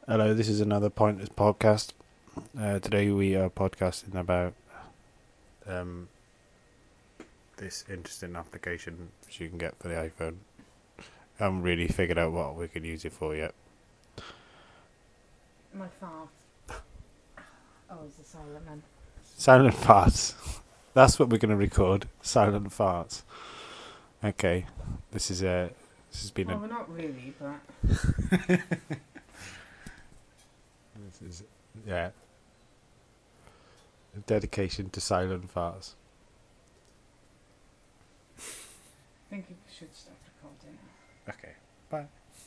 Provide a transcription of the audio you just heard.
Hello, this is another Pointers podcast. Today we are podcasting about this interesting application which you can get for the iPhone. I haven't really figured out what we could use it for yet. My fart. Oh, it's a silent man. Silent farts. That's what we're going to record. Silent farts. Okay, this has been Well, we're not really, but this is a dedication to silent farts. I think you should stop recording. Okay, bye.